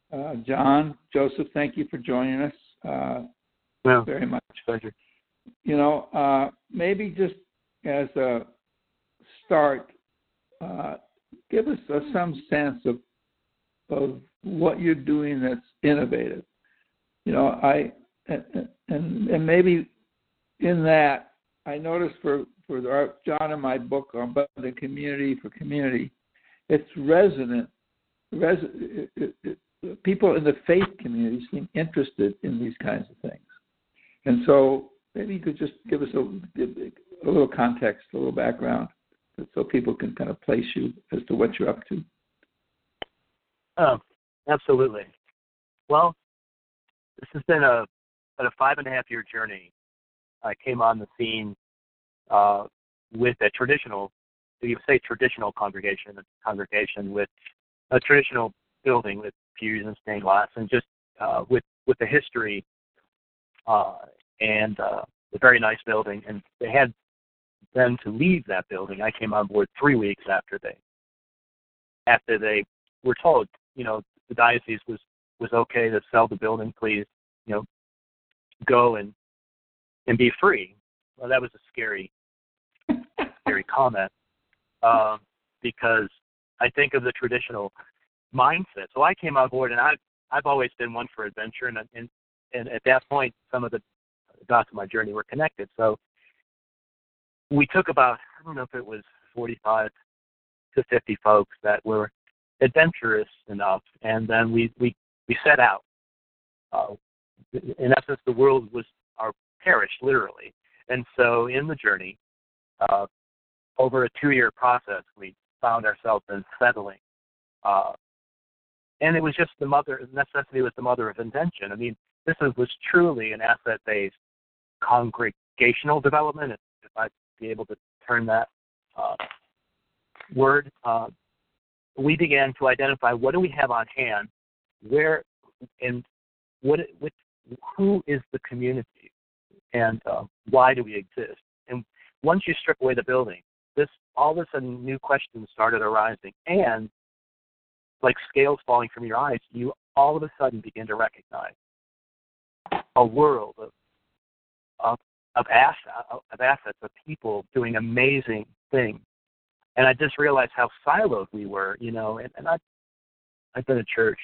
John, Joseph, thank you for joining us very much. Pleasure. Maybe just as a start, give us some sense of what you're doing that's innovative. And maybe in that, I noticed for John and my book on the community for community, it's resonant. People in the faith community seem interested in these kinds of things. And so maybe you could just give us a little context, a little background, so people can kind of place you as to what you're up to. Oh, absolutely. Well, this has been about a 5.5-year journey. I came on the scene with a traditional congregation with a traditional building with pews and stained glass, and just with the history and a very nice building. And they had them to leave that building. I came on board 3 weeks after they were told, the diocese was okay to sell the building. Please, go and be free. Well, that was a scary comment because I think of the traditional mindset. So I came on board, and I've always been one for adventure, and at that point, some of the dots of my journey were connected. So we took about, I don't know if it was 45 to 50 folks that were adventurous enough, and then we set out. In essence, the world was our parish, literally. And so in the journey, over a 2-year process, we found ourselves in settling. And it was just necessity was the mother of invention. I mean, this was truly an asset-based congregational development, if I'd be able to turn that word. We began to identify what do we have on hand, where, and who is the community, and why do we exist? And once you strip away the building, all of a sudden new questions started arising, and like scales falling from your eyes, you all of a sudden begin to recognize a world of assets, of people doing amazing things. And I just realized how siloed we were, and I've been a church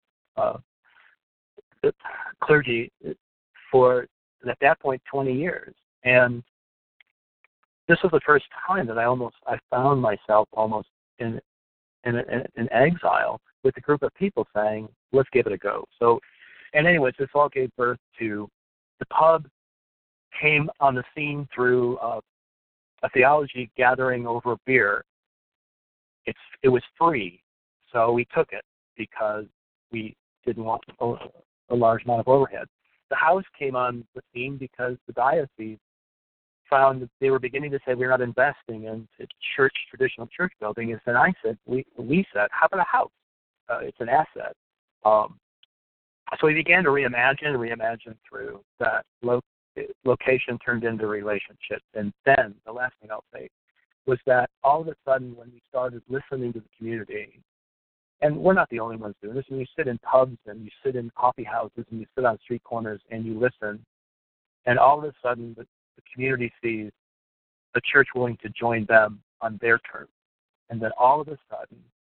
clergy for, at that point, 20 years. And this was the first time that I found myself almost in exile with a group of people saying, let's give it a go. So, and anyways, this all gave birth to the pub came on the scene through a theology gathering over beer. It was free, so we took it because we didn't want a large amount of overhead. The house came on the scene because the diocese found that they were beginning to say we're not investing in traditional church building. And then I said, we said, how about a house? It's an asset. So we began to reimagine through that location turned into relationships. And then the last thing I'll say was that all of a sudden when we started listening to the community, and we're not the only ones doing this, when you sit in pubs and you sit in coffee houses and you sit on street corners and you listen, and all of a sudden the community sees the church willing to join them on their terms. And then all of a sudden,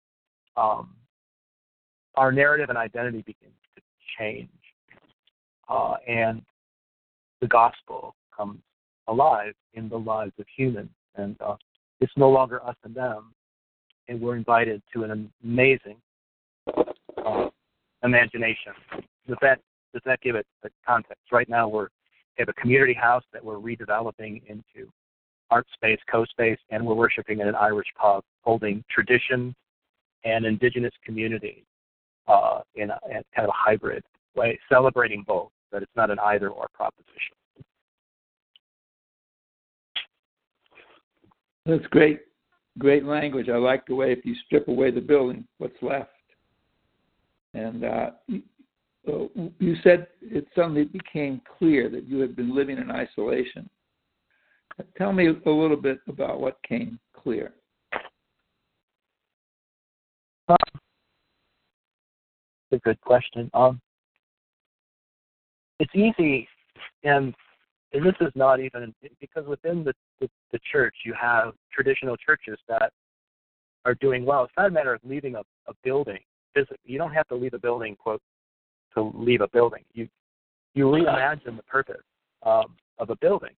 our narrative and identity begins to change. And the gospel comes alive in the lives of humans. And it's no longer us and them. And we're invited to an amazing imagination. Does that give it the context? Right now we have a community house that we're redeveloping into art space, co-space, and we're worshiping in an Irish pub, holding tradition and indigenous community in kind of a hybrid way, celebrating both, that it's not an either-or proposition. That's great. Great language. I like the way if you strip away the building, what's left. And you said it suddenly became clear that you had been living in isolation. Tell me a little bit about what came clear. a good question. It's easy, and this is not even, because within the church you have traditional churches that are doing well. It's not a matter of leaving a building physically. You don't have to leave a building, quote, to leave a building. You reimagine the purpose of a building.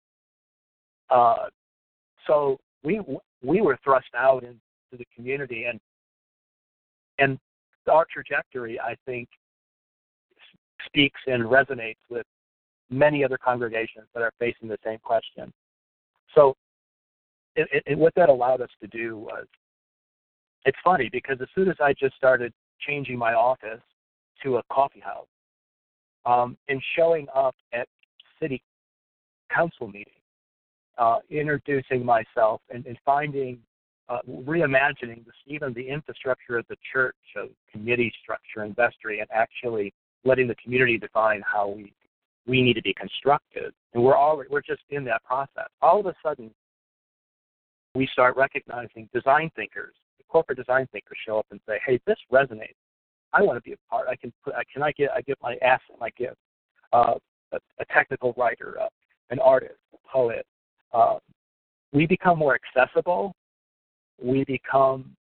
So we were thrust out into the community, and our trajectory, I think, speaks and resonates with many other congregations that are facing the same question. So what that allowed us to do was, it's funny because as soon as I just started changing my office to a coffee house, and showing up at city council meetings, introducing myself and finding, reimagining even the infrastructure of the church, committee structure and vestry, and actually letting the community define how we need to be constructed. And we're just in that process. All of a sudden, we start recognizing design thinkers, the corporate design thinkers show up and say, "Hey, this resonates. I want to be a part. I get my asset, my gift, a technical writer, an artist, a poet." We become more accessible. We become,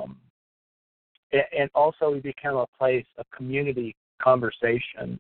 and also we become a place of community conversation.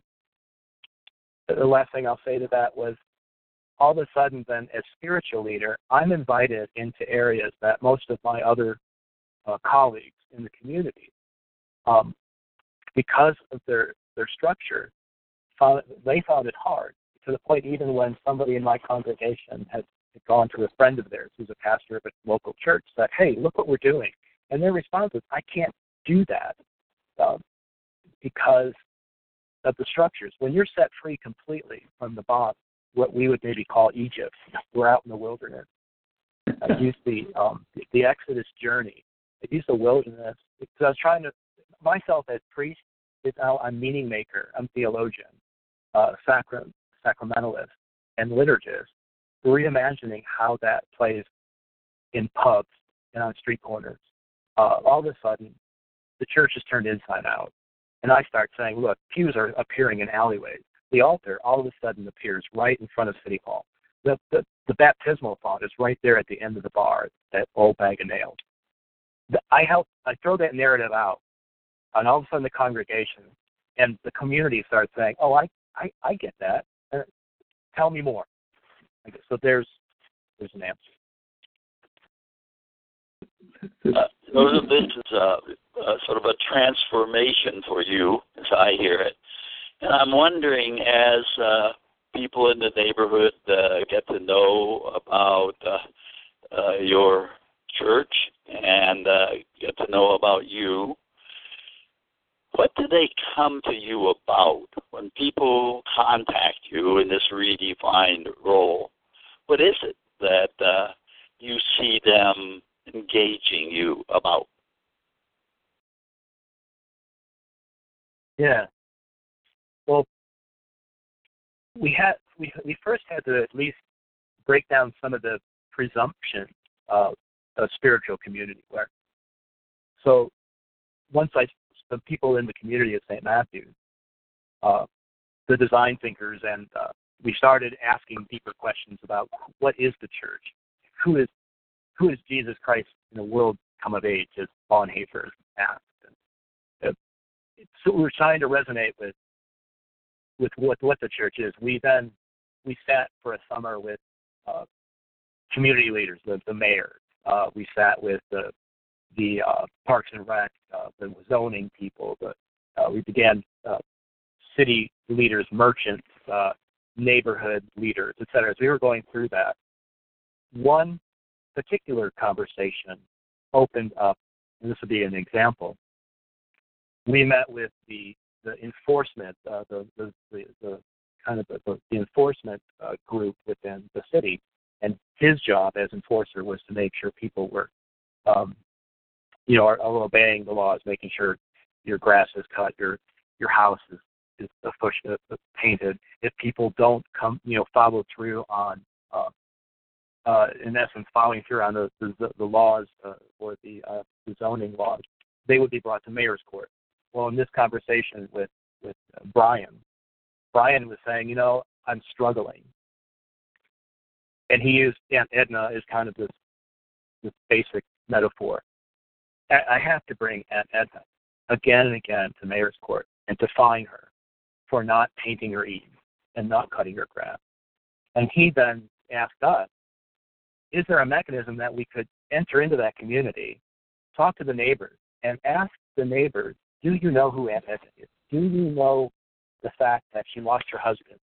The last thing I'll say to that was, all of a sudden then, as spiritual leader, I'm invited into areas that most of my other colleagues in the community, because of their structure, they found it hard, to the point even when somebody in my congregation had gone to a friend of theirs who's a pastor of a local church, said, "Hey, look what we're doing." And their response was, "I can't do that because of the structures." When you're set free completely from the bonds, what we would maybe call Egypt, we're out in the wilderness. I use the Exodus journey. I use the wilderness because I was trying to, myself as priest, I'm meaning maker, I'm theologian, sacramentalist, and liturgist, reimagining how that plays in pubs and on street corners. All of a sudden, the church is turned inside out. And I start saying, look, pews are appearing in alleyways. The altar all of a sudden appears right in front of City Hall. The baptismal font is right there at the end of the bar, that old bag of nails. I throw that narrative out, and all of a sudden the congregation and the community starts saying, "Oh, I get that. Tell me more." So there's an answer. So this is a sort of a transformation for you, as I hear it. And I'm wondering, as people in the neighborhood get to know about your church and get to know about you, what do they come to you about when people contact you in this redefined role? What is it that you see them engaging you about? Yeah. Well, we first had to at least break down some of the presumption of a spiritual community. So once the people in the community of St. Matthew, the design thinkers, and we started asking deeper questions about what is the church, who is Jesus Christ in a world come of age, as Bonhoeffer asked. So we're trying to resonate with what the church is. We sat for a summer with community leaders, the mayor. We sat with the Parks and Rec, the zoning people. We began city leaders, merchants, neighborhood leaders, et cetera. As we were going through that, one particular conversation opened up, and this would be an example. We met with the enforcement, the enforcement group within the city, and his job as enforcer was to make sure people were, are obeying the laws, making sure your grass is cut, your house is painted. If people don't follow through on, in essence, following through on the laws or the zoning laws, they would be brought to mayor's court. well, in this conversation with Brian was saying, I'm struggling. And he used Aunt Edna as kind of this basic metaphor. I have to bring Aunt Edna again and again to Mayor's Court and to fine her for not painting her eaves and not cutting her grass. And he then asked us, is there a mechanism that we could enter into that community, talk to the neighbors, and ask the neighbors, do you know who Aunt Edna is? Do you know the fact that she lost her husband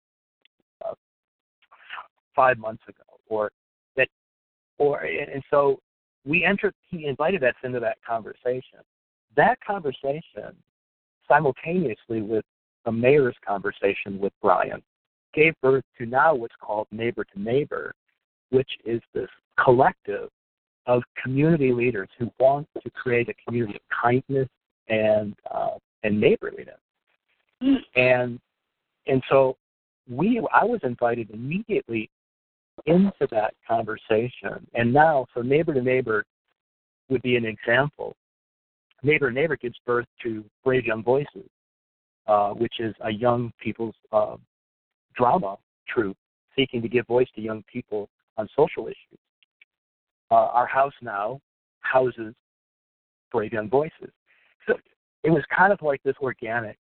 5 months ago? And so he invited us into that conversation. That conversation, simultaneously with the mayor's conversation with Brian, gave birth to now what's called Neighbor to Neighbor, which is this collective of community leaders who want to create a community of kindness and neighborliness. And so I was invited immediately into that conversation. And now, so Neighbor to Neighbor would be an example. Neighbor to Neighbor gives birth to Brave Young Voices, which is a young people's drama troupe seeking to give voice to young people on social issues. Our house now houses Brave Young Voices. So it was kind of like this organic,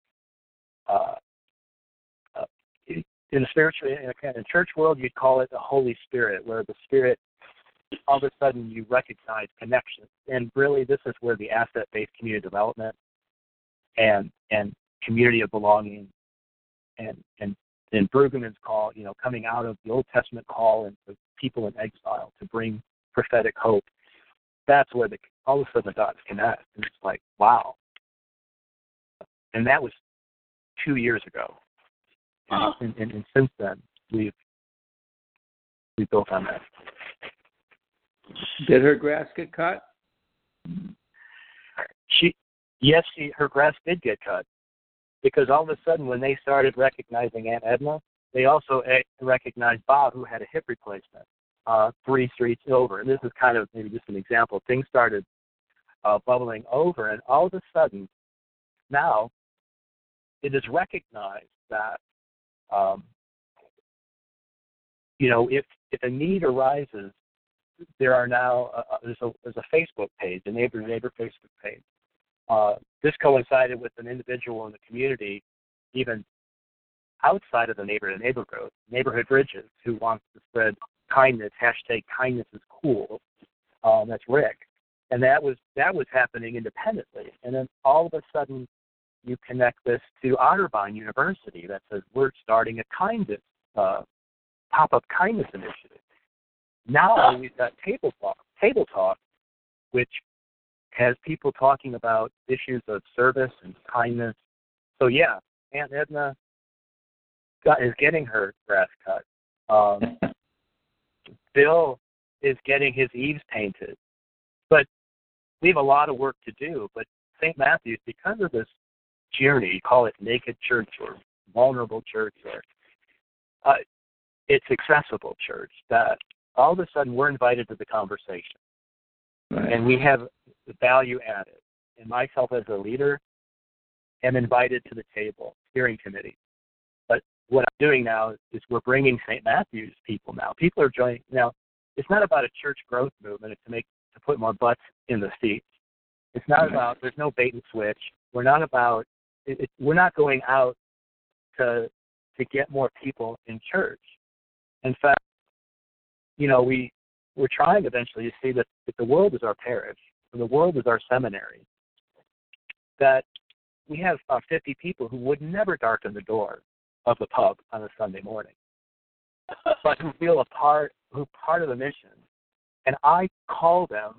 in the spiritual, in church world, you'd call it the Holy Spirit, where the Spirit, all of a sudden you recognize connection. And really, this is where the asset-based community development and community of belonging and Brueggemann's call, coming out of the Old Testament call and the people in exile to bring prophetic hope. That's where all of a sudden the dots connect. And it's like, wow. And that was 2 years ago. And since then, we built on that. Did her grass get cut? Her grass did get cut, because all of a sudden when they started recognizing Aunt Edna, they also recognized Bob, who had a hip replacement 3 streets over. And this is kind of maybe just an example. Things started bubbling over, and all of a sudden now it is recognized that if a need arises, there are now there's a Facebook page, a Neighbor to Neighbor Facebook page. This coincided with an individual in the community, even outside of the Neighbor to Neighbor group, Neighborhood Bridges, who wants to spread kindness. #kindness is cool. That's Rick, and that was happening independently. And then all of a sudden, you connect this to Otterbein University that says we're starting a kindness pop-up kindness initiative. Now we've got Table Talk, which has people talking about issues of service and kindness. So yeah, Aunt Edna is getting her grass cut. Bill is getting his eaves painted. But we have a lot of work to do. But St. Matthew's, because of this journey, you call it naked church or vulnerable church, or it's accessible church, that all of a sudden we're invited to the conversation. Right. And we have the value added. And myself as a leader am invited to the table, steering committee. But what I'm doing now is we're bringing St. Matthew's people now. People are joining. Now, it's not about a church growth movement. It's to put more butts in the seats. It's not about, there's no bait and switch. We're not about, we're not going out to get more people in church. In fact, we're trying eventually to see that if the world is our parish, and the world is our seminary, that we have 50 people who would never darken the door of the pub on a Sunday morning, but who feel part of the mission. And I call them,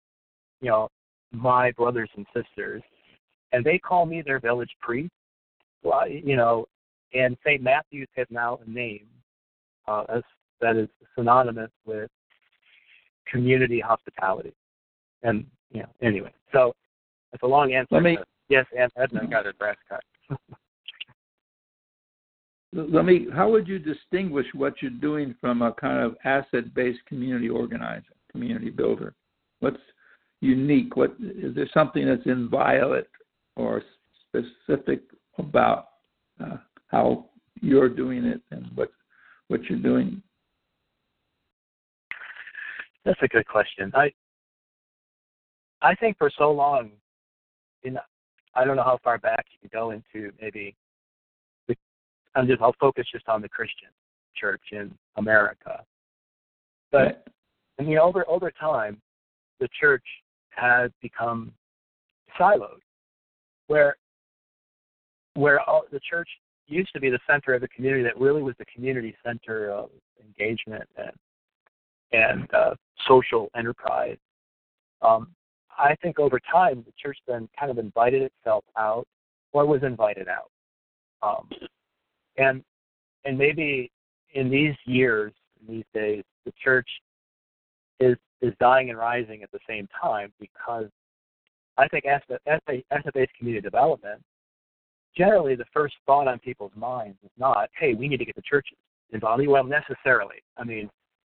my brothers and sisters, and they call me their village priest. Well, and St. Matthew's has now a name that is synonymous with community hospitality. And, anyway, so it's a long answer. Yes, Aunt Edna got her grass cut. How would you distinguish what you're doing from a kind of asset-based community organizer, community builder? What's unique? Is there something that's inviolate or specific about how you're doing it and what you're doing? That's a good question. I think for so long, I don't know how far back you can go into maybe. I'll focus just on the Christian church in America. But I mean, over time, the church has become siloed, where the church used to be the center of the community, that really was the community center of engagement and social enterprise. I think over time, the church then kind of invited itself out, or was invited out. And maybe in these years, in these days, the church is dying and rising at the same time, because I think asset-based community development, generally the first thought on people's minds is not, hey, we need to get the churches involved. Well, necessarily. I mean,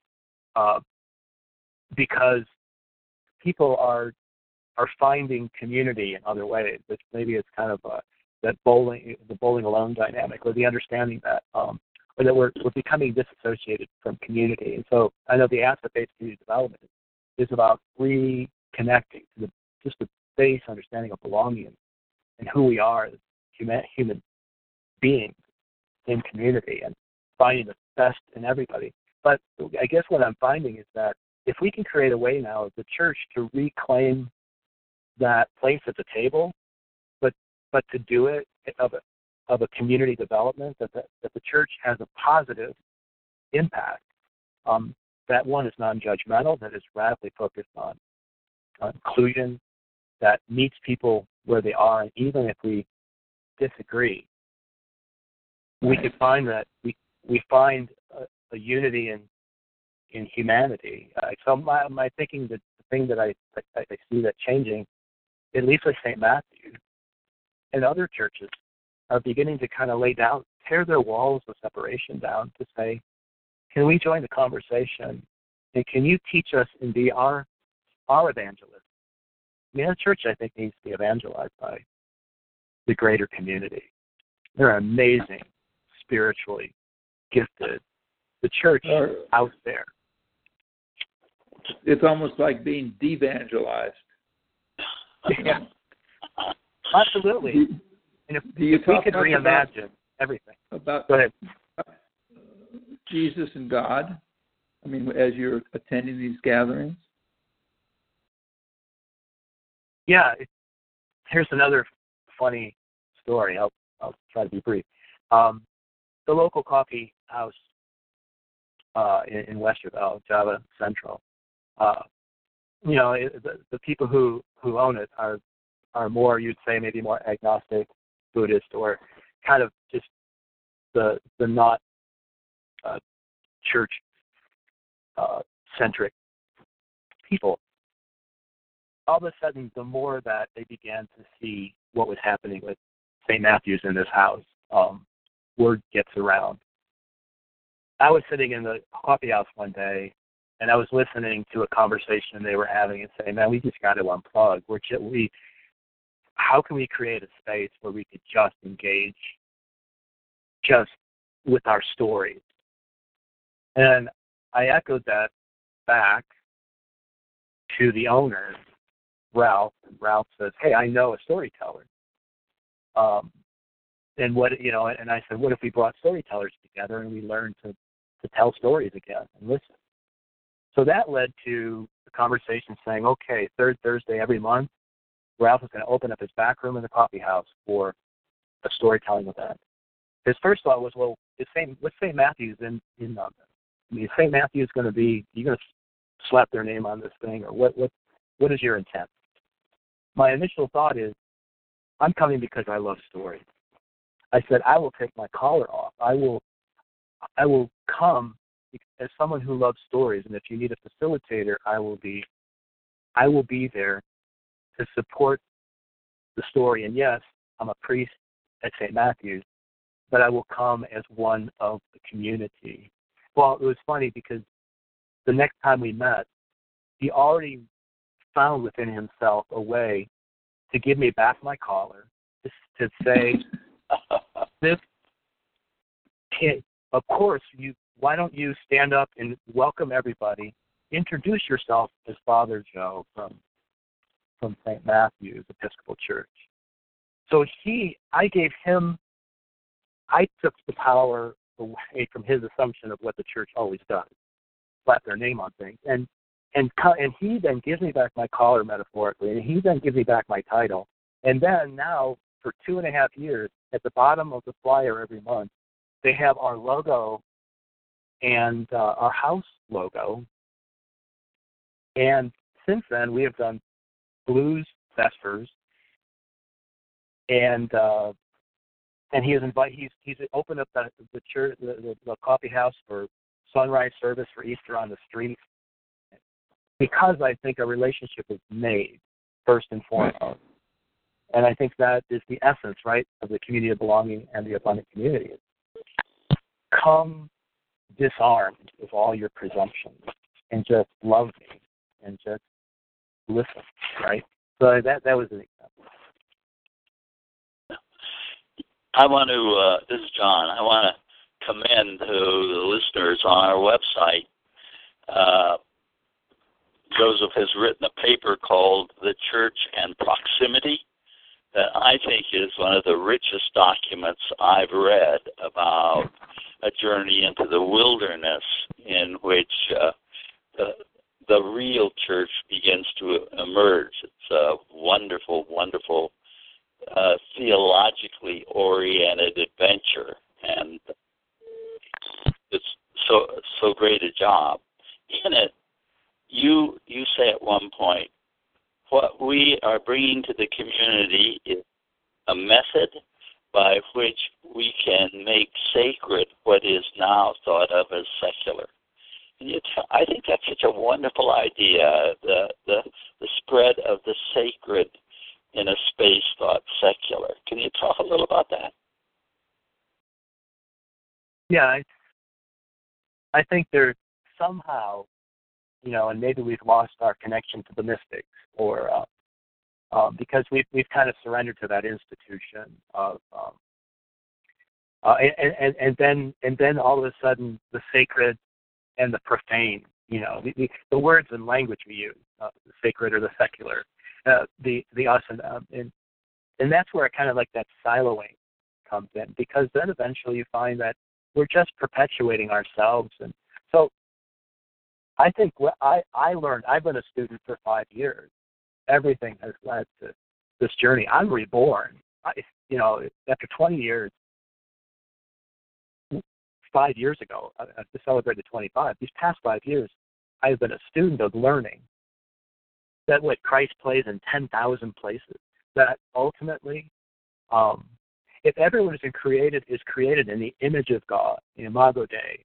because people are finding community in other ways. Maybe it's kind of the bowling alone dynamic, or the understanding that or that we're becoming disassociated from community. And so I know the asset-based community development is about reconnecting to just the base understanding of belonging and who we are as human beings in community, and finding the best in everybody. But I guess what I'm finding is that if we can create a way now of the church to reclaim that place at the table, but to do it of a community development, that the church has a positive impact. That one is non-judgmental, that is radically focused on inclusion, that meets people where they are, and even if we disagree, we could find that we find a unity in humanity. So my thinking, the thing that I see that changing, at least with St. Matthew and other churches, are beginning to kind of tear their walls of separation down to say, can we join the conversation, and can you teach us and be our evangelist? I mean, the church, I think, needs to be evangelized by the greater community. They're amazing, spiritually gifted. The church out there. It's almost like being devangelized. Yeah, absolutely. And if we could reimagine everything. Go ahead. Jesus and God, I mean, as you're attending these gatherings? Yeah. Here's another funny story. I'll try to be brief. The local coffee house in Westerville, Java Central, the people who own it are more, you'd say, maybe more agnostic, Buddhist, or kind of just the not church centric people. All of a sudden, the more that they began to see what was happening with St. Matthew's in this house, word gets around. I was sitting in the coffee house one day, and I was listening to a conversation they were having and saying, man, we just got to unplug. How can we create a space where we could just engage just with our stories? And I echoed that back to the owner, Ralph. And Ralph says, hey, I know a storyteller. And I said, what if we brought storytellers together and we learned to tell stories again and listen? So that led to the conversation saying, okay, third Thursday every month, Ralph is going to open up his back room in the coffee house for a storytelling event. His first thought was, well, what's St. Matthew's in London? I mean, St. Matthew's going to be, you're going to slap their name on this thing, or what is your intent? My initial thought is, I'm coming because I love stories. I said, I will take my collar off. I will come as someone who loves stories, and if you need a facilitator, I will be there to support the story. And yes, I'm a priest at St. Matthew's, but I will come as one of the community. Well, it was funny because the next time we met, he already found within himself a way to give me back my collar, to say this. Of course, why don't you stand up and welcome everybody? Introduce yourself as Father Joe from St. Matthew's Episcopal Church. So I took the power away from his assumption of what the church always does, slap their name on things, and he then gives me back my collar metaphorically, and he then gives me back my title, and then now for 2.5 years, at the bottom of the flyer every month, they have our logo and our house logo. And since then, we have done blues vespers, and he has he's opened up the church, the coffee house for sunrise service for Easter on the street, because I think a relationship is made first and foremost. And I think that is the essence, right, of the community of belonging and the abundant community. Come disarmed of all your presumptions and just love me and just listen, right? So that was an example. I want to, this is John, I want to commend to the listeners on our website. Joseph has written a paper called The Church and Proximity that I think is one of the richest documents I've read about a journey into the wilderness in which the real church begins to emerge. It's a wonderful, wonderful theologically oriented adventure, and it's so great a job. In it, you say at one point, what we are bringing to the community is a method by which we can make sacred what is now thought of as secular. And I think that's such a wonderful idea, the spread of the sacred in a space thought secular. Can you talk a little about that? Yeah, I think there's somehow, and maybe we've lost our connection to the mystics, or because we've kind of surrendered to that institution of, and then all of a sudden the sacred and the profane, the words and language we use, the sacred or the secular, the us and that's where kind of like that siloing comes in, because then eventually you find that we're just perpetuating ourselves. And so I think what I learned, I've been a student for 5 years. Everything has led to this journey. I'm reborn. After 20 years, 5 years ago, I celebrated 25. These past 5 years, I've been a student of learning that what Christ plays in 10,000 places, that ultimately, if everyone is created in the image of God, the Imago Dei,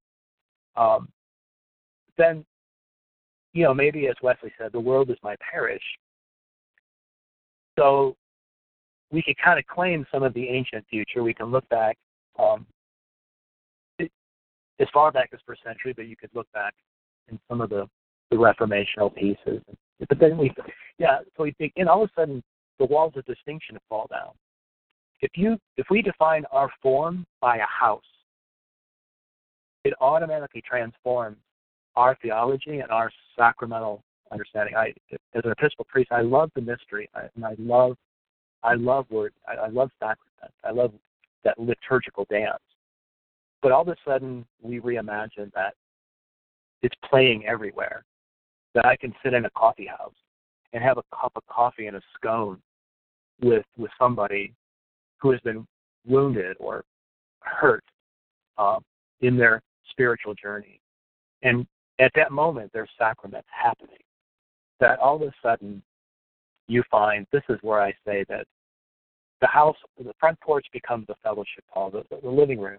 then, maybe as Wesley said, the world is my parish. So we could kind of claim some of the ancient future. We can look back as far back as first century, but you could look back in some of the reformational pieces. But then so we begin, all of a sudden, the walls of distinction fall down. If we define our form by a house, it automatically transforms our theology and our sacramental understanding. As an Episcopal priest, I love the mystery, and I love word. I love sacrament. I love that liturgical dance. But all of a sudden, we reimagine that it's playing everywhere. That I can sit in a coffee house and have a cup of coffee and a scone with somebody who has been wounded or hurt in their spiritual journey. And at that moment, there's sacraments happening. That all of a sudden, you find, this is where I say that the house, the front porch becomes a fellowship hall. The living room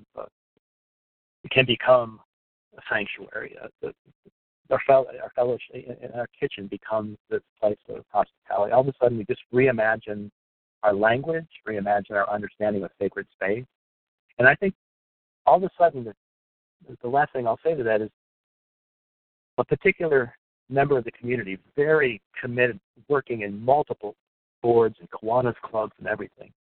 can become a sanctuary. Our fellowship in our kitchen becomes this place of hospitality. All of a sudden, we just reimagine our language, reimagine our understanding of sacred space. And I think all of a sudden, the last thing I'll say to that is a particular member of the community, very committed, working in multiple boards and Kiwanis clubs and everything,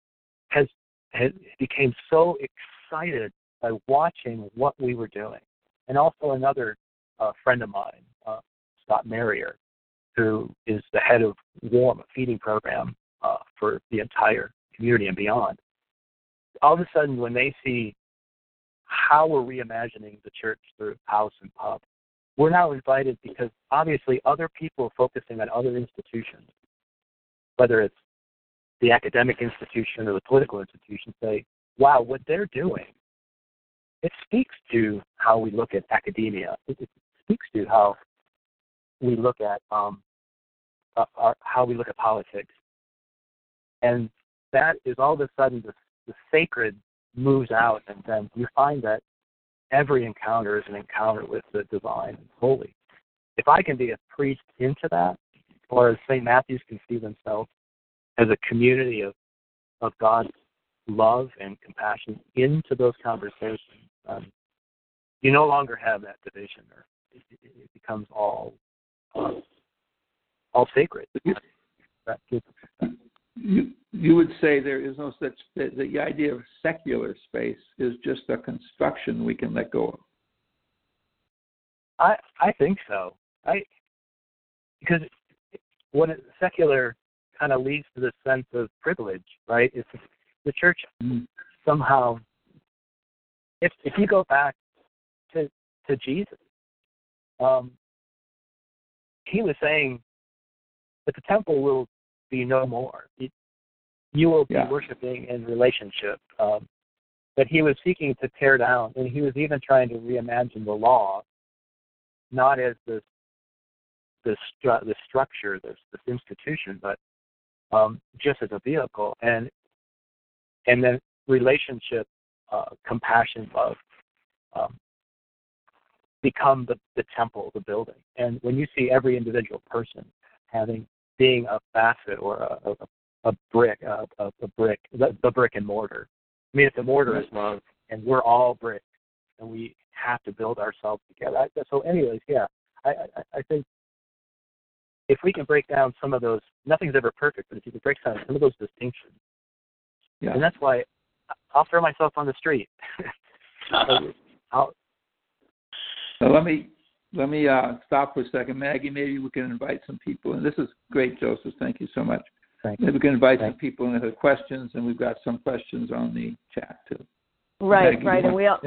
became so excited by watching what we were doing. And also another friend of mine, Scott Marrier, who is the head of WARM, a feeding program for the entire community and beyond. All of a sudden, when they see how we're reimagining the church through house and pub, we're now invited because obviously other people focusing on other institutions, whether it's the academic institution or the political institution, say, wow, what they're doing, it speaks to how we look at academia. It speaks to how we look at how we look at politics. And that is all of a sudden the sacred moves out, and then you find that every encounter is an encounter with the divine and holy. If I can be a priest into that, or as St. Matthew's can see themselves as a community of God's love and compassion into those conversations, you no longer have that division, or it becomes all sacred. You would say there is no such, the idea of secular space is just a construction we can let go of. I think so. Because when secular kind of leads to this sense of privilege, right? It's the church somehow. If you go back to Jesus, he was saying that the temple will be no more. You will be worshiping in relationship. But he was seeking to tear down, and he was even trying to reimagine the law, not as this structure, this institution, but just as a vehicle, and then relationship, compassion, love, become the temple, the building. And when you see every individual person being a facet or a brick, the brick and mortar. I mean, if the mortar is love, and we're all bricks, and we have to build ourselves together. So, anyways, I think if we can break down some of those, nothing's ever perfect, but if you can break down some of those distinctions, and that's why I'll throw myself on the street. Let me stop for a second. Maggie, maybe we can invite some people. And this is great, Joseph. Thank you so much. Maybe we can invite some people in that have questions, and we've got some questions on the chat, too. Right, Maggie,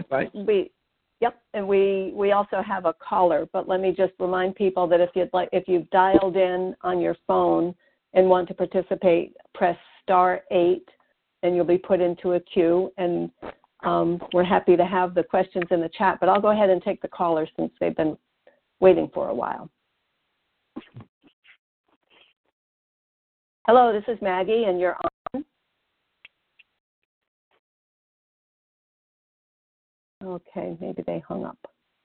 and we also have a caller, but let me just remind people that if you've dialed in on your phone and want to participate, press *8 and you'll be put into a queue, and we're happy to have the questions in the chat, but I'll go ahead and take the callers since they've been waiting for a while. Hello, this is Maggie, and you're on. Okay, maybe they hung up.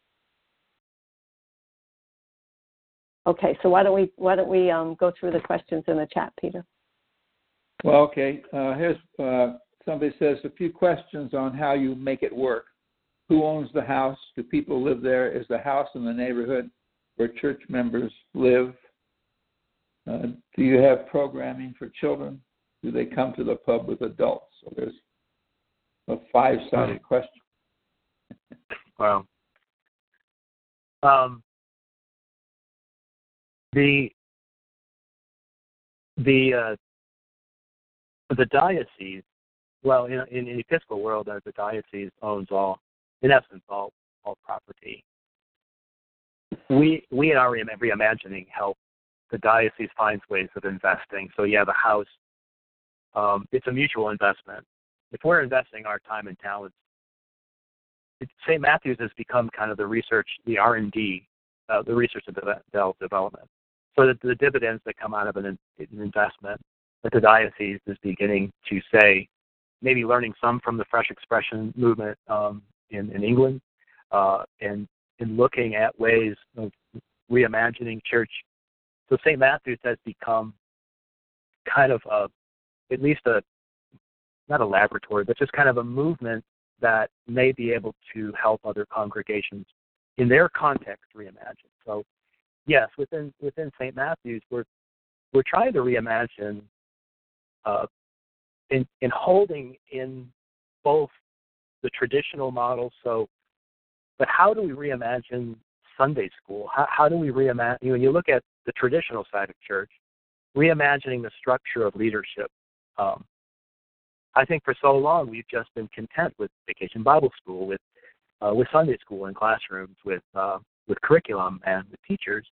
Okay, so why don't we go through the questions in the chat, Peter? Well, okay. Here's somebody says a few questions on how you make it work. Who owns the house? Do people live there? Is the house in the neighborhood where church members live? Do you have programming for children? Do they come to the pub with adults? So there's a 5-sided question. Wow. The diocese, well, in the Episcopal world, the diocese owns all property. We in our reimagining help the diocese finds ways of investing. So the house, it's a mutual investment. If we're investing our time and talents, St. Matthew's has become kind of the research, the R&D, the research and development. So that the dividends that come out of an investment, that the diocese is beginning to say, maybe learning some from the Fresh Expression movement in England, and looking at ways of reimagining church. So St. Matthew's has become kind of at least not a laboratory, but just kind of a movement that may be able to help other congregations in their context reimagine. So yes, within St. Matthew's, we're trying to reimagine in holding in both the traditional model. So, but how do we reimagine Sunday school? How do we reimagine? When you look at the traditional side of church, reimagining the structure of leadership. I think for so long we've just been content with Vacation Bible School, with Sunday school in classrooms, with curriculum and with teachers.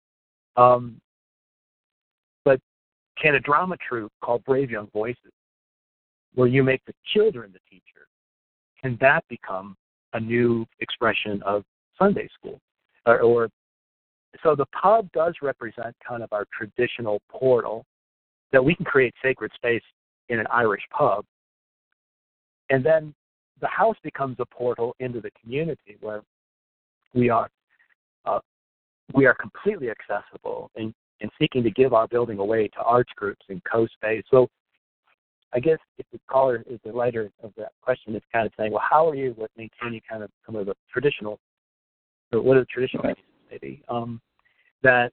But can a drama troupe called Brave Young Voices, where you make the children the teacher, can that become a new expression of Sunday school? Or so the pub does represent kind of our traditional portal that we can create sacred space in an Irish pub. And then the house becomes a portal into the community where we are completely accessible in seeking to give our building away to arts groups and co-space. So I guess if the caller is the writer of that question, it's kind of saying, well, how are you with maintaining kind of some of the traditional, or what are the traditional pieces maybe, that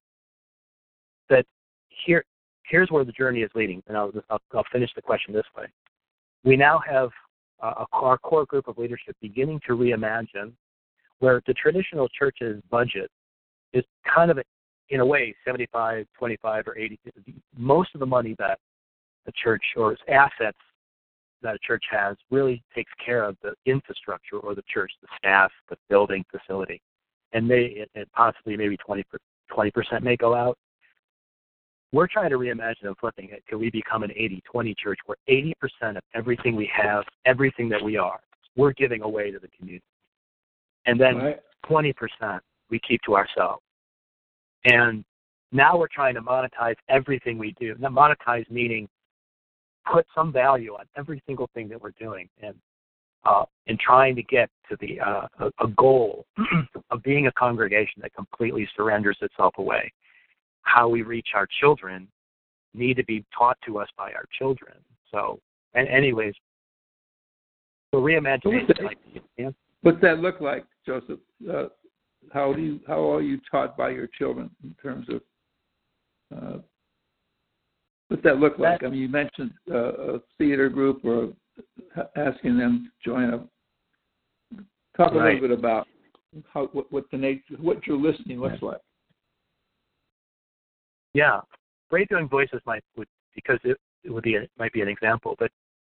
here's where the journey is leading, and I'll finish the question this way. We now have our core group of leadership beginning to reimagine where the traditional church's budget is kind of, in a way, 75, 25, or 80. Most of the money that the church or its assets that a church has really takes care of the infrastructure or the church, the staff, the building, facility. And possibly maybe 20% may go out. We're trying to reimagine and flipping it. Can we become an 80-20 church where 80% of everything we have, everything that we are, we're giving away to the community? And then 20% we keep to ourselves. And now we're trying to monetize everything we do. Now, monetize meaning put some value on every single thing that we're doing, and trying to get to the a goal of being a congregation that completely surrenders itself away. How we reach our children need to be taught to us by our children. So, and anyways, so reimagination. What's that look like, Joseph? How are you taught by your children in terms of what's that look like? I mean, you mentioned a theater group or asking them to join a. Talk a little bit about what your listening looks like. Yeah, Brave Young Voices might be an example, but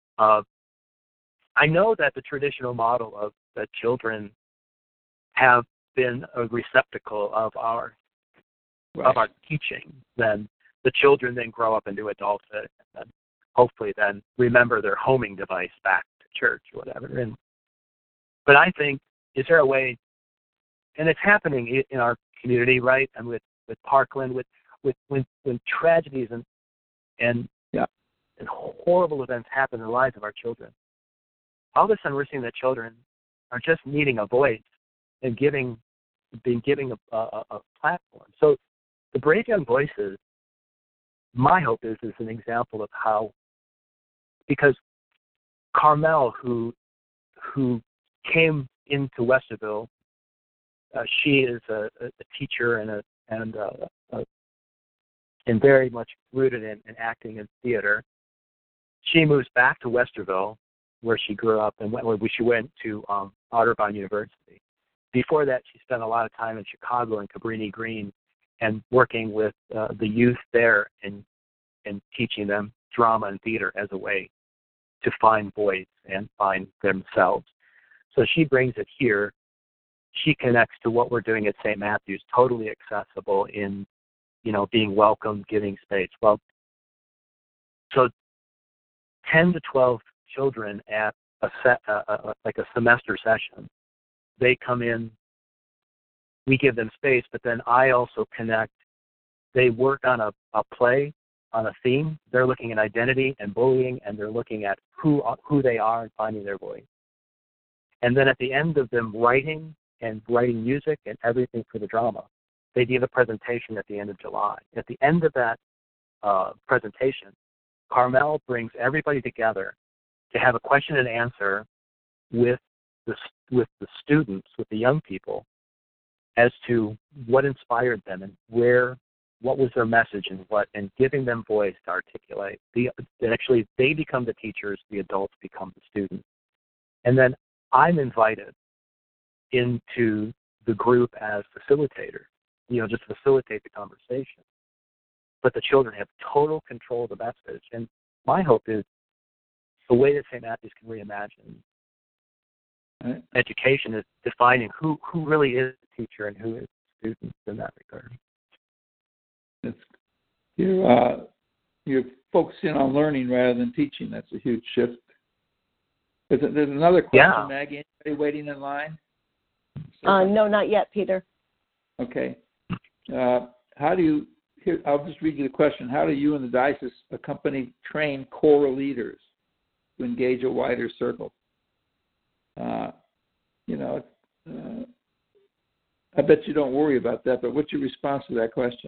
I know that the traditional model of that children have been a receptacle of our teaching. Then the children then grow up into adulthood, and hopefully then remember their homing device back to church or whatever. But I think, is there a way? And it's happening in our community, right? And with Parkland, when tragedies and horrible events happen in the lives of our children, all of a sudden we're seeing that children are just needing a voice and being given a platform. So the Brave Young Voices, my hope is an example of how, because Carmel, who came into Westerville, she is a teacher and very much rooted in acting and theater. She moves back to Westerville, where she grew up, and she went to Otterbein University. Before that, she spent a lot of time in Chicago and Cabrini Green, and working with the youth there and teaching them drama and theater as a way to find voice and find themselves. So she brings it here. She connects to what we're doing at St. Matthew's, totally accessible in, being welcome, giving space. Well, so 10 to 12 children at like a semester session, they come in, we give them space, but then I also connect. They work on a play, on a theme. They're looking at identity and bullying, and they're looking at who they are and finding their voice. And then at the end of them writing music and everything for the drama, they give a presentation at the end of July. At the end of that presentation, Carmel brings everybody together to have a question and answer with the students, with the young people, as to what inspired them and where what was their message and giving them voice to articulate. Actually, they become the teachers, the adults become the students. And then I'm invited into the group as facilitator, just facilitate the conversation. But the children have total control of the message. And my hope is the way that St. Matthew's can reimagine education is defining who really is the teacher and who is the student in that regard. You're focusing on learning rather than teaching. That's a huge shift. There's another question, Yeah. Maggie. Anybody waiting in line? No, not yet, Peter. Okay. How do you? Here, I'll just read you the question. How do you and the diocese accompany train choral leaders to engage a wider circle? I bet you don't worry about that, but what's your response to that question?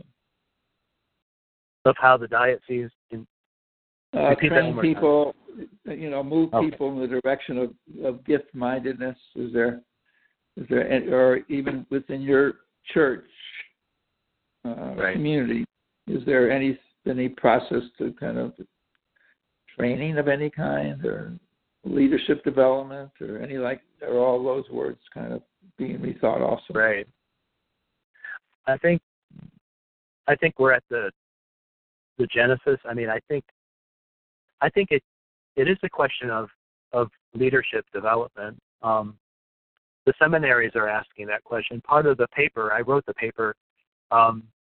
Of how the diocese can train people, move Okay. people in the direction of gift-mindedness. Is there, or even within your church community, is there any process to kind of training of any kind, or leadership development, or are all those words kind of being rethought also? Right. I think we're at the genesis. I mean, I think it is a question of leadership development. The seminaries are asking that question. Part of the paper, I wrote the paper, I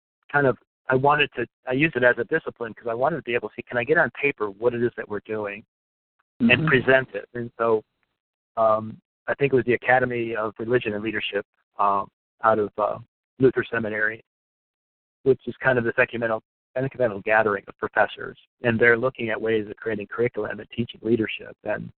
used it as a discipline because I wanted to be able to see, can I get on paper what it is that we're doing and present it? And so I think it was the Academy of Religion and Leadership out of Luther Seminary, which is kind of this ecumenical gathering of professors, and they're looking at ways of creating curriculum and teaching leadership, and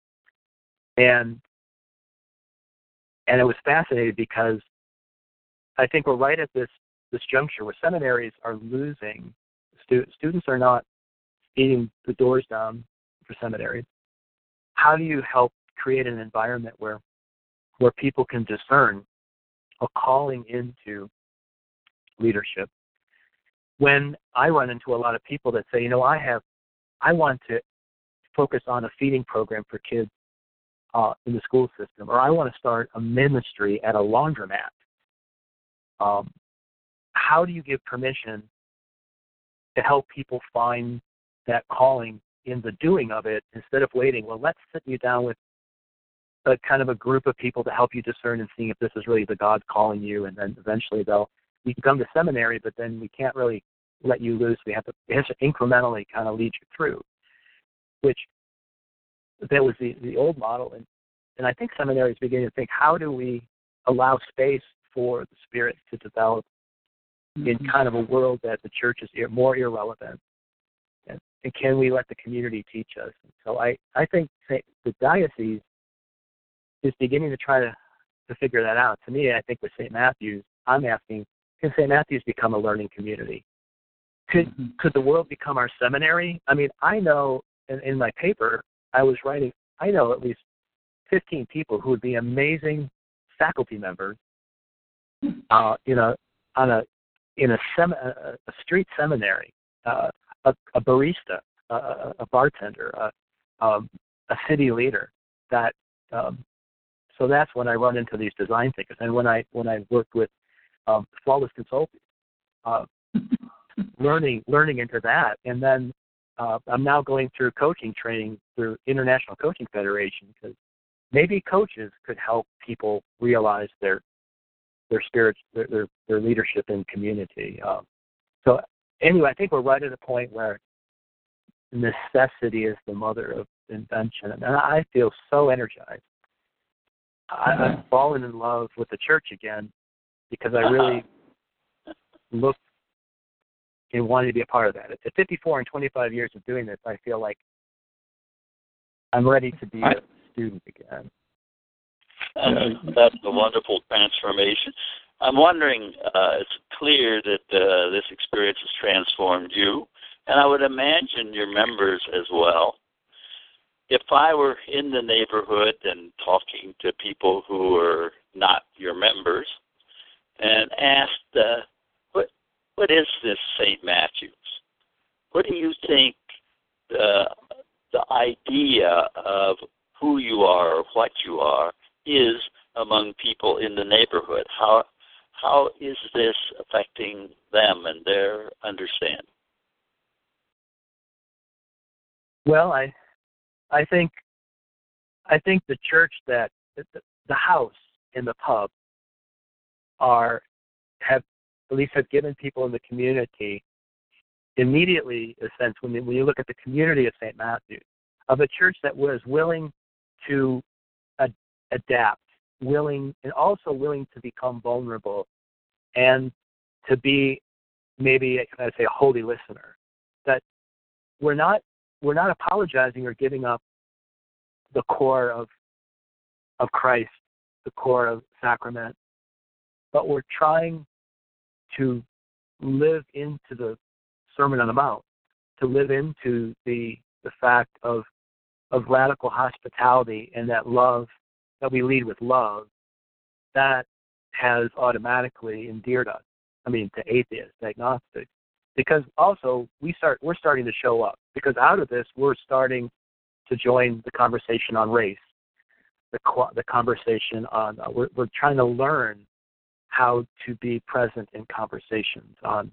it was fascinating because I think we're right at this juncture where seminaries are losing students are not beating the doors down for seminaries. How do you help create an environment where people can discern a calling into leadership? When I run into a lot of people that say, I want to focus on a feeding program for kids in the school system, or I want to start a ministry at a laundromat. How do you give permission to help people find that calling in the doing of it instead of waiting? Well, let's sit you down with a kind of a group of people to help you discern and see if this is really the God calling you, and then eventually you can come to seminary, but then we can't really let you loose. We have to incrementally kind of lead you through, which that was the old model. And I think seminaries begin to think, how do we allow space for the Spirit to develop in kind of a world that the church is more irrelevant? And can we let the community teach us? So I think the diocese is beginning to try to figure that out. To me, I think with St. Matthew's, I'm asking, can St. Matthew's become a learning community? Could the world become our seminary? I mean, I know in my paper I was writing, I know at least 15 people who would be amazing faculty members, in a street seminary, a barista, a bartender, a city leader. So that's when I run into these design thinkers, and when I worked with Flawless Consulting, learning into that, and then I'm now going through coaching training through International Coaching Federation, because maybe coaches could help people realize their spirit, their leadership in community. So anyway, I think we're right at a point where necessity is the mother of invention, and I feel so energized. I've fallen in love with the church again because I really looked and wanted to be a part of that. At 54 and 25 years of doing this, I feel like I'm ready to be a student again. That's a wonderful transformation. I'm wondering, it's clear that this experience has transformed you, and I would imagine your members as well. If I were in the neighborhood and talking to people who are not your members and asked, what is this St. Matthew's. What do you think the idea of who you are or what you are is among people in the neighborhood? How is this affecting them and their understanding? Well, I think the church that the house and the pub have given people in the community immediately a sense when you look at the community of St. Matthew of a church that was willing to adapt, willing to become vulnerable, and to be maybe a holy listener. That we're not apologizing or giving up the core of Christ, the core of sacrament, but we're trying to live into the Sermon on the Mount, to live into the fact of radical hospitality and that love, that we lead with love, that has automatically endeared us, to atheists, agnostics, because also we're starting to show up, because out of this we're starting to join the conversation on race, the conversation on, we're trying to learn how to be present in conversations on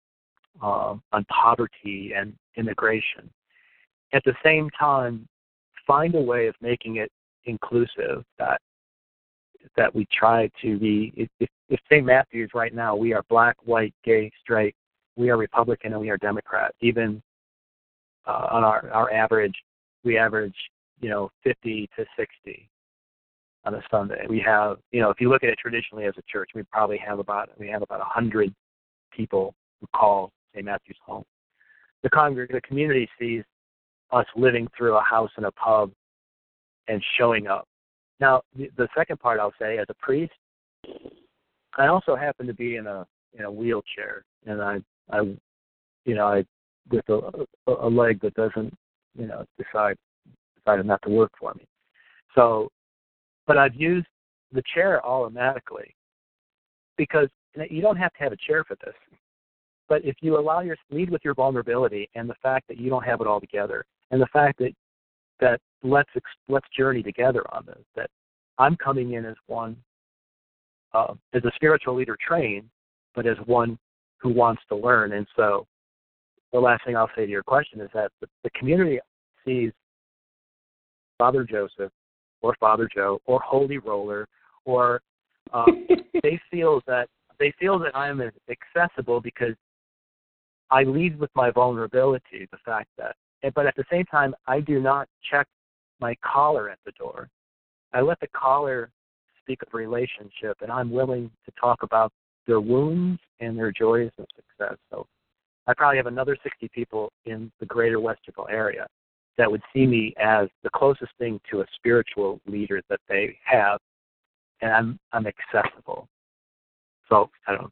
poverty and immigration. At the same time, find a way of making it inclusive, that we try to be. If St. Matthew's right now, we are black, white, gay, straight, we are Republican, and we are Democrat. Even on our average, we average 50 to 60 on a Sunday. We have, if you look at it traditionally as a church, we have about 100 people who call St. Matthew's home. The community sees us living through a house and a pub and showing up. Now, the second part I'll say, as a priest, I also happen to be in a wheelchair, and I with a leg that doesn't, decided not to work for me. So, but I've used the chair automatically, because you don't have to have a chair for this. But if you lead with your vulnerability and the fact that you don't have it all together, and the fact that let's journey together on this, that I'm coming in as one, as a spiritual leader trained, but as one who wants to learn. And so the last thing I'll say to your question is that the community sees Father Joseph or Father Joe or Holy Roller, or they feel that I'm accessible because I lead with my vulnerability, the fact that, but at the same time, I do not check my caller at the door. I let the caller speak of relationship, and I'm willing to talk about their wounds and their joys and success. So I probably have another 60 people in the greater Westerville area that would see me as the closest thing to a spiritual leader that they have, and I'm accessible. So I don't know.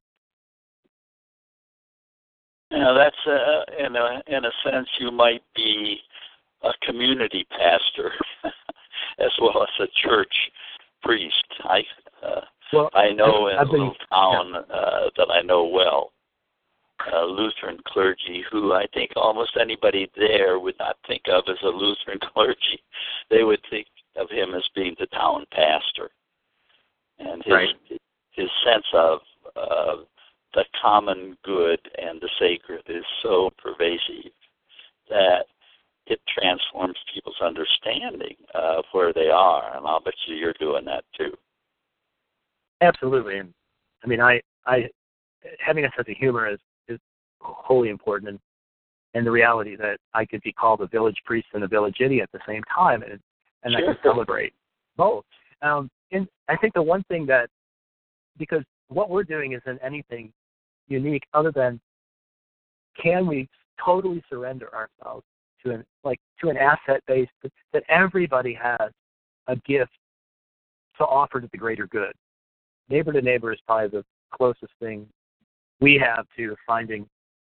That's in a sense you might be a community pastor as well as a church priest. I know in a little town that I know well, Lutheran clergy who I think almost anybody there would not think of as a Lutheran clergy. They would think of him as being the town pastor. And his sense of the common good and the sacred is so pervasive that it transforms people's understanding of where they are. And I'll bet you're doing that too. Absolutely. And I having a sense of humor is wholly important, and the reality that I could be called a village priest and a village idiot at the same time, and sure. I can celebrate both. And I think the one thing that, because what we're doing isn't anything unique other than, can we totally surrender ourselves to an asset base that everybody has a gift to offer to the greater good. Neighbor to neighbor is probably the closest thing we have to finding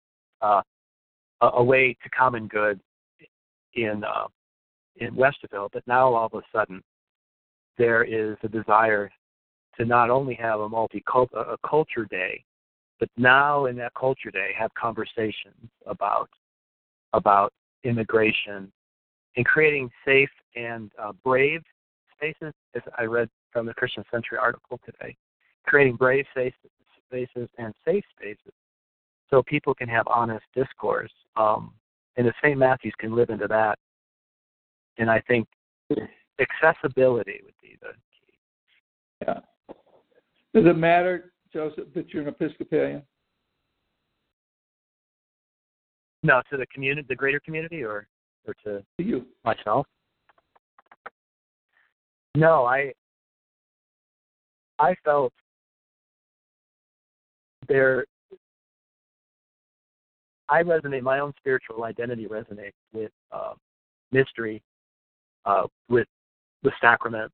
a way to common good in Westerville. But now all of a sudden there is a desire to not only have a culture day, but now in that culture day have conversations about immigration and creating safe and brave spaces, as I read from the Christian Century article today, creating brave spaces and safe spaces so people can have honest discourse. And the St. Matthews can live into that. And I think accessibility would be the key. Yeah. Does it matter, Joseph, that you're an Episcopalian? No, to the community, the greater community, or to you myself? No, I felt there. I resonate. My own spiritual identity resonates with mystery, with the sacrament,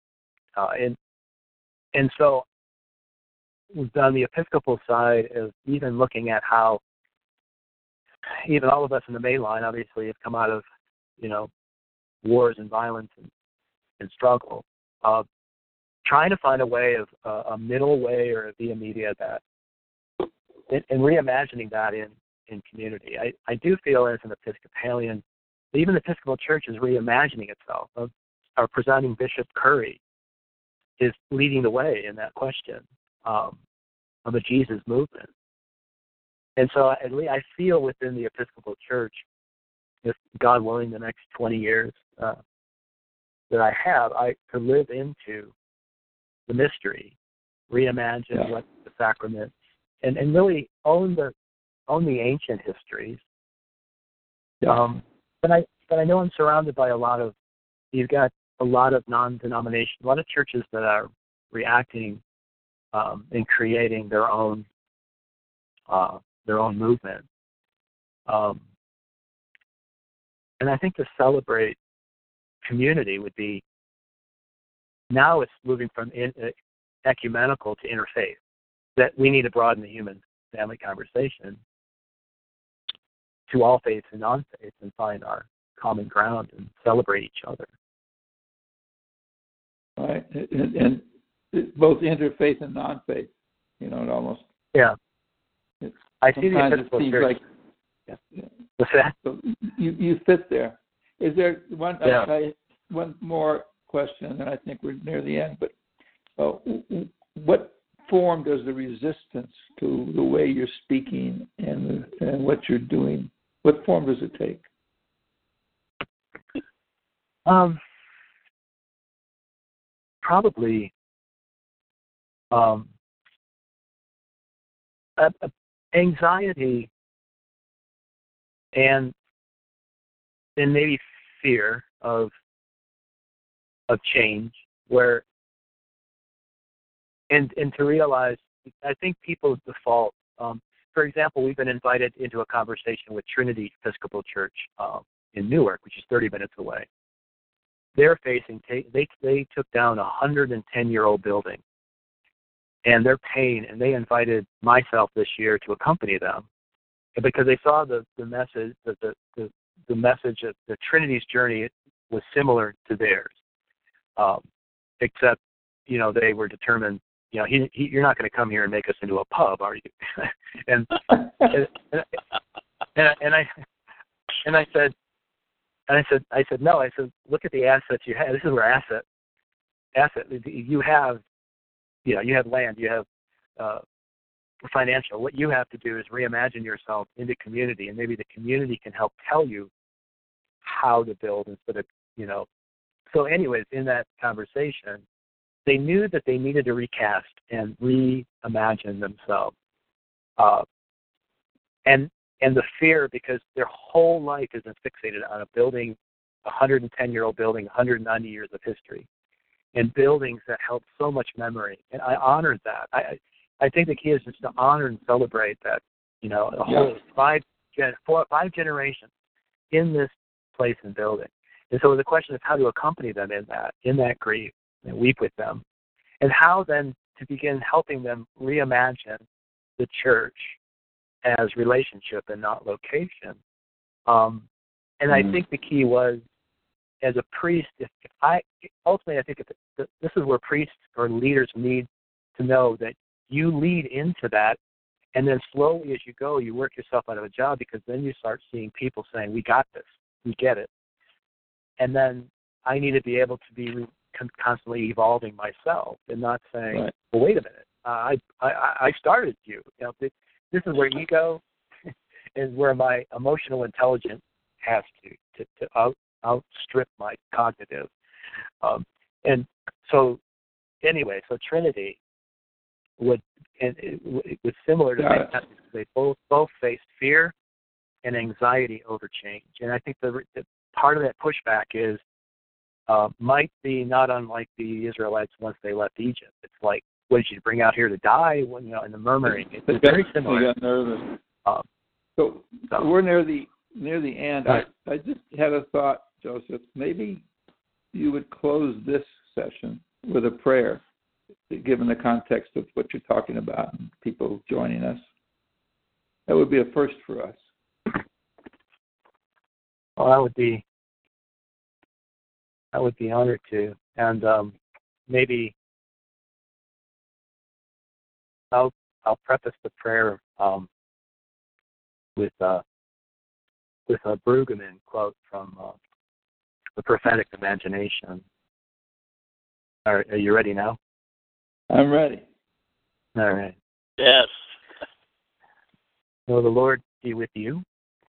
and so on the Episcopal side of even looking at how even all of us in the main line obviously have come out of, wars and violence and struggle, trying to find a way of a middle way or a via media that, and reimagining that in community. I do feel as an Episcopalian, even the Episcopal Church is reimagining itself. Our presiding Bishop Curry is leading the way in that question of a Jesus movement. And so at least I feel within the Episcopal Church, if God willing, the next 20 years that I could live into the mystery, reimagine what the sacraments, and really own the ancient histories. But I know I'm surrounded by you've got a lot of non-denomination, a lot of churches that are reacting and creating their own movement. And I think to celebrate community would be, now it's moving from ecumenical to interfaith, that we need to broaden the human family conversation to all faiths and non-faiths and find our common ground and celebrate each other. Right, and both interfaith and non-faith, it almost... Yeah. I see the Episcopal Church. Like, What's that? So you fit there. Is there one? One more question, and I think we're near the end. But what form does the resistance to the way you're speaking and what you're doing? What form does it take? Probably anxiety and maybe fear of change, where and to realize, I think people's default. For example, we've been invited into a conversation with Trinity Episcopal Church in Newark, which is 30 minutes away. They're facing they took down a 110-year-old building, and they're paying, and they invited myself this year to accompany them, because they saw the message that the message of the Trinity's journey was similar to theirs, except they were determined. You're not going to come here and make us into a pub, are you? and I said no. I said, look at the assets you have. This is where asset. You have land. You have financial. What you have to do is reimagine yourself into community, and maybe the community can help tell you how to build instead of So, anyways, in that conversation, they knew that they needed to recast and reimagine themselves, and the fear, because their whole life isn't fixated on a building, 110-year-old building, 190 years of history, and buildings that held so much memory. And I honored that. I think the key is just to honor and celebrate that, a whole five generations in this place and building. And so the question is how to accompany them in that grief and weep with them, and how then to begin helping them reimagine the church as relationship and not location. And I think the key was, as a priest, I think this is where priests or leaders need to know that you lead into that And then slowly as you go, you work yourself out of a job, because then you start seeing people saying, we got this, we get it. And then I need to be able to be constantly evolving myself and not saying, right. well, wait a minute, I started you. This is where ego is where my emotional intelligence has to outstrip my cognitive. And so anyway, so Trinity it was similar to that. They both faced fear and anxiety over change. And I think the part of that pushback is might be not unlike the Israelites once they left Egypt. It's like, what did you bring out here to die? When, in the murmuring, it's very similar. They got nervous. So we're near the end. I just had a thought, Joseph. Maybe you would close this session with a prayer, given the context of what you're talking about and people joining us. That would be a first for us. Well, I would be honored to, and maybe I'll preface the prayer with a Brueggemann quote from The Prophetic Imagination. Are you ready now? I'm ready. All right. Yes. Will the Lord be with you?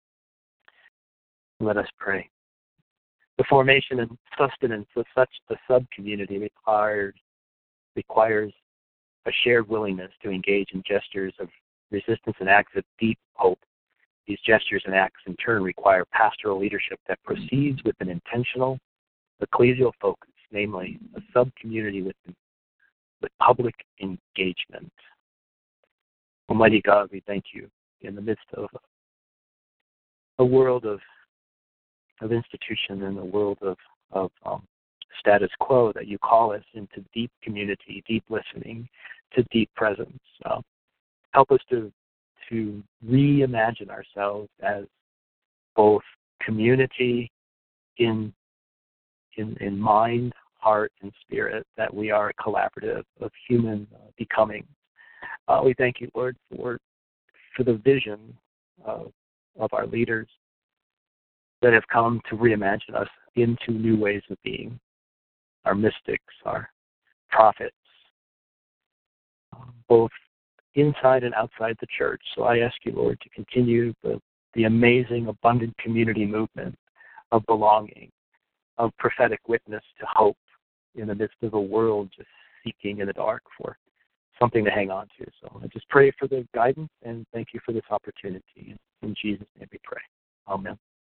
Let us pray. The formation and sustenance of such a sub-community requires a shared willingness to engage in gestures of resistance and acts of deep hope. These gestures and acts in turn require pastoral leadership that proceeds with an intentional ecclesial focus, namely a sub-community with public engagement. Almighty God, we thank you in the midst of a world of institution and a world of status quo, that you call us into deep community, deep listening, to deep presence. Help us to reimagine ourselves as both community in mind, heart, and spirit, that we are a collaborative of human becoming. We thank you, Lord, for the vision of our leaders that have come to reimagine us into new ways of being, our mystics, our prophets, both inside and outside the church. So I ask you, Lord, to continue the amazing, abundant community movement of belonging, of prophetic witness to hope in the midst of a world just seeking in the dark for something to hang on to. So I just pray for the guidance and thank you for this opportunity. In Jesus' name we pray. Amen.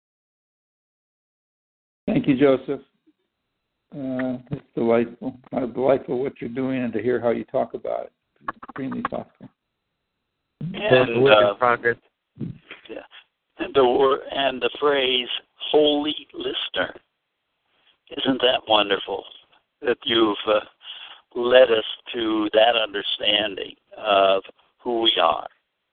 Thank you, Joseph. It's delightful. Delightful what you're doing and to hear how you talk about it. It's extremely thoughtful. And work in progress. Yeah, and the phrase "holy listener." Isn't that wonderful that you've led us to that understanding of who we are?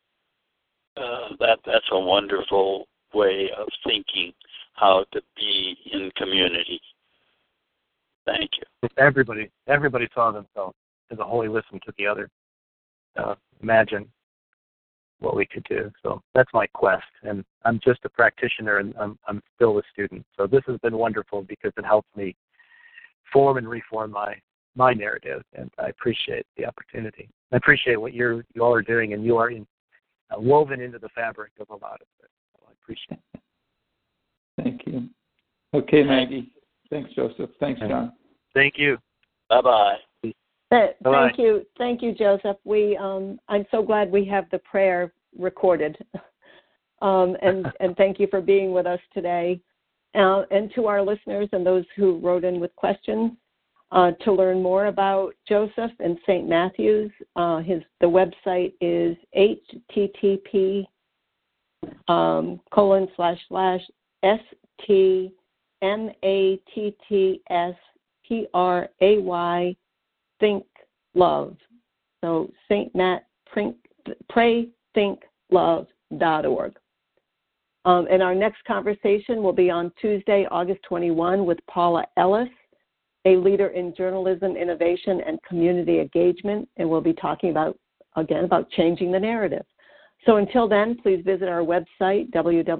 That's a wonderful way of thinking how to be in community. Thank you. If everybody saw themselves as a holy listener to the other, imagine what we could do. So that's my quest, and I'm just a practitioner, and I'm still a student. So this has been wonderful because it helps me form and reform my narrative, and I appreciate the opportunity. I appreciate what you all are doing, and you are woven into the fabric of a lot of it. So I appreciate it. Thank you. Okay, Maggie. Thanks, Joseph. Thanks, John. Thank you. Bye-bye. Thank you, Joseph. I'm so glad we have the prayer recorded, and thank you for being with us today. And to our listeners and those who wrote in with questions, to learn more about Joseph and St. Matthew's, the website is http://stmatttspray Think Love. So St. Matt, praythinklove.org. And our next conversation will be on Tuesday, August 21, with Paula Ellis, a leader in journalism, innovation, and community engagement. And we'll be talking about changing the narrative. So until then, please visit our website,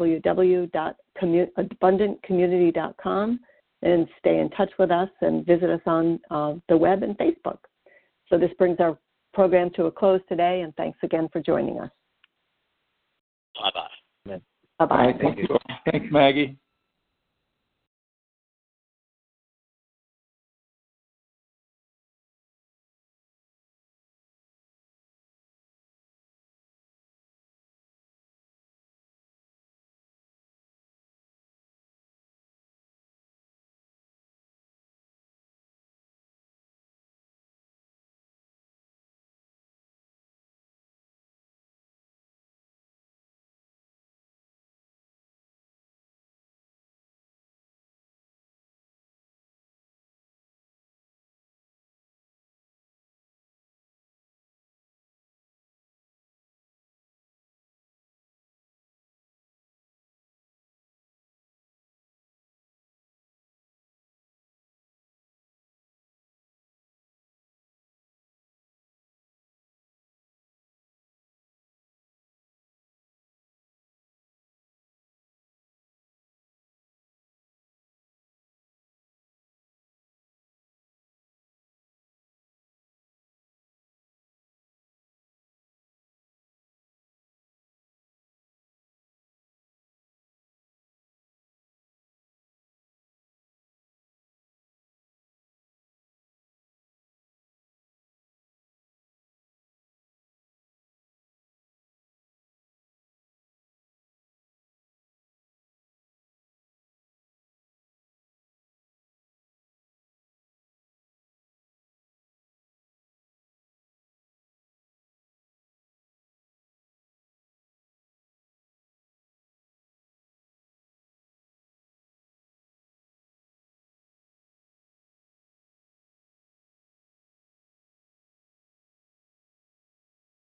www.abundantcommunity.com, and stay in touch with us and visit us on the web and Facebook. So this brings our program to a close today, and thanks again for joining us. Bye-bye. Bye-bye. Thank you. Thanks, Maggie.